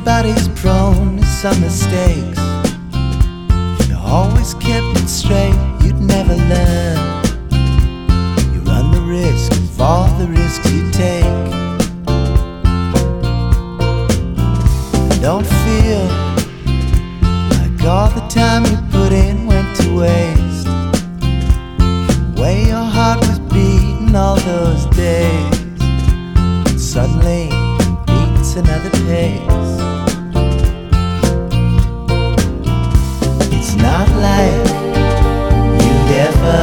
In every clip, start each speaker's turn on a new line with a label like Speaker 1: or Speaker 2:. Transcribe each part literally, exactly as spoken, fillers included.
Speaker 1: Everybody's prone to some mistakes. If you always kept it straight, you'd never learn. You run the risk of all the risks you take. Don't feel like all the time you put in went to waste. The way your heart was beating all those days, and suddenly beats another pace. It's not like you'd ever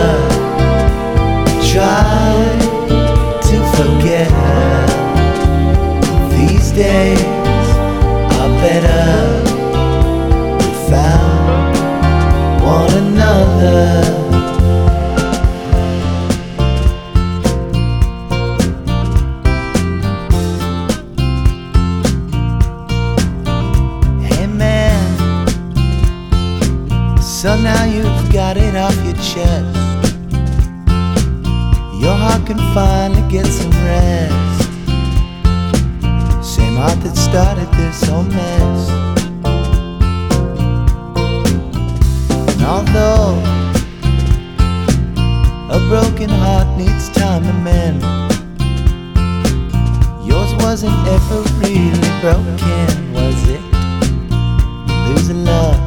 Speaker 1: try to forget her. These days are better without one another. So now you've got it off your chest. Your heart can finally get some rest. Same heart that started this whole mess. And although a broken heart needs time to mend, yours wasn't ever really broken, was it? Losing love